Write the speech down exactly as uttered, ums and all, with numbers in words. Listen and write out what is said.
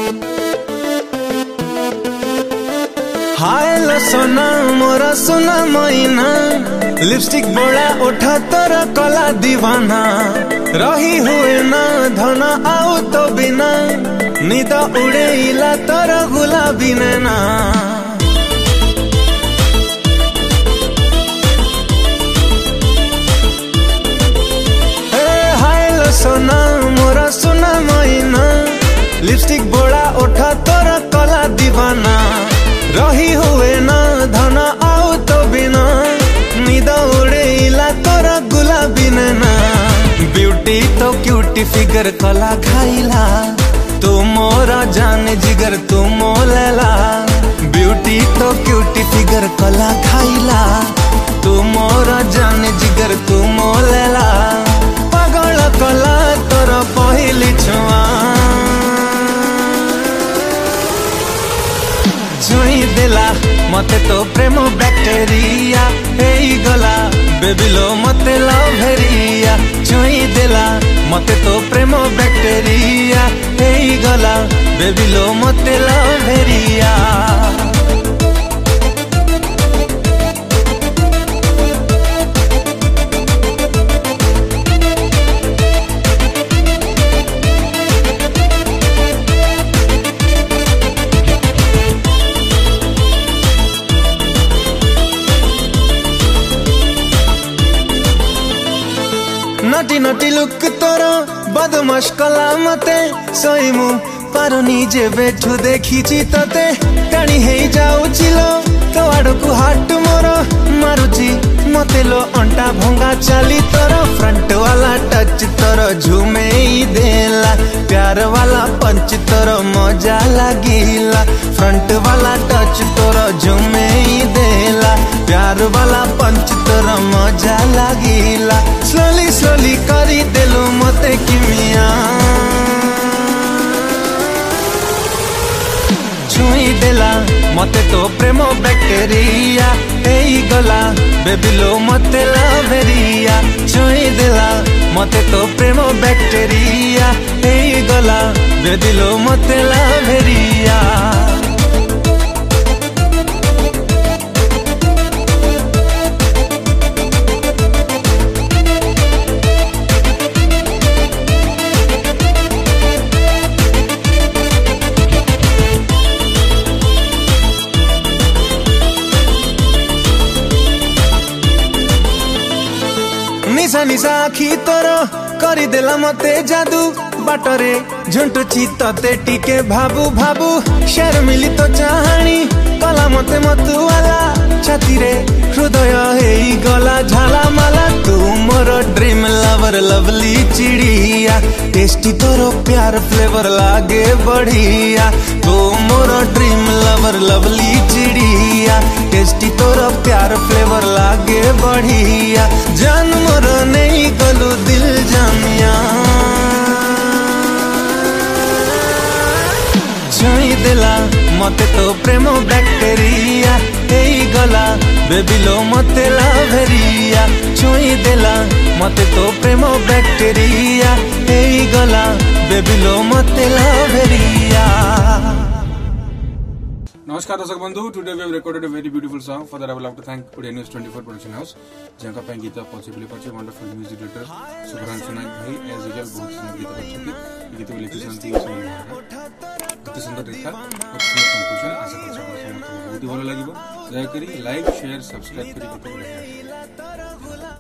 हाय लो सोना मोरा सोना मैना लिपस्टिक बोला उठा तोर कला दीवाना रही हुए ना धना आओ तो बिना नींद उड़े इला तोर गुलाबी नैना हाय लो सोना मोरा सोना मैना लिपस्टिक बोला उठा तोर कला दीवाना रही हुए ना धना आओ तो बिना नींद उड़े इला तोरा गुलाबी नैना ब्यूटी तो क्यूटी फिगर कला खाइला तू मोरा जाने जिगर तू मोलेला ब्यूटी तो क्यूटी फिगर कला खाइला तू मोरा जाने जिगर तू मोलेला पागल कला तोर पहली छुआ छुई देला मते तो प्रेम बैक्टेरिया हेई गला बेबिलो मते लवरिया छुई देला मते तो प्रेम बैक्टेरिया हेई गला बेबिलो मते लवरिया नटी नटी लुक तोर बदमाश कला मते सोईमु पारो निजे बेठु देखिछि तते टाणी हेई जाउछिलो तो आडकु हाट मोर मारुछि मते लो अंटा भंगा चाली तोर फ्रंट वाला टच तोर झुमेई देला प्यार वाला पंच तोर मजा लागिला फ्रंट वाला टच तोर झुमेई देला प्यार वाला पंच तोर मजा लागिला स्लोली स्लोली करी देलु मते किमिया छुई देला मते तो प्रेम बैक्टेरिया हेई गला बेबिलो मते लवरिया छुई देला मते तो प्रेम बैक्टेरिया हेई गला बेबिलो मते लवरिया निशा निशा आखी तोर करी देला मते जादू बाटरे झुंटु चित्ते टिके भाबू भाबू शेर मिली तो चाहानी कला मते मतुआला छाती रे हृदय हेई गला झाला माला तू मोर ड्रीम लवर लवली चिड़िया टेस्टी तोर प्यार फ्लेवर लागे बढ़िया तू मोर ड्रीम लवर लवली चिड़िया टेस्टी तोर प्यार फ्लेवर लागे बढ़िया जान मोर नहीं गलू दिल जामिया छुई देला मते तो प्रेम बैक्टेरिया हेई गला बेबिलो मते लवरिया छुई देला मते तो प्रेम बैक्टेरिया हेई गला बेबिलो मते लवरिया। नमस्कार दर्शक बंधु today we have recorded a very beautiful song for that I would like to thank Odia news twenty four production house जंका पे गीत पॉसिबल परचे वंडरफुल म्यूजिक डायरेक्टर सुब्रहन नायक भाई एज यूजुअल बहुत सुंदर गीत करछथि गीत लिखि संती अति सुंदर रेखा अति कंपोजिशन आशा करछ बहुत भलो लागिबो दया करी लाइक शेयर सब्सक्राइब करी गीत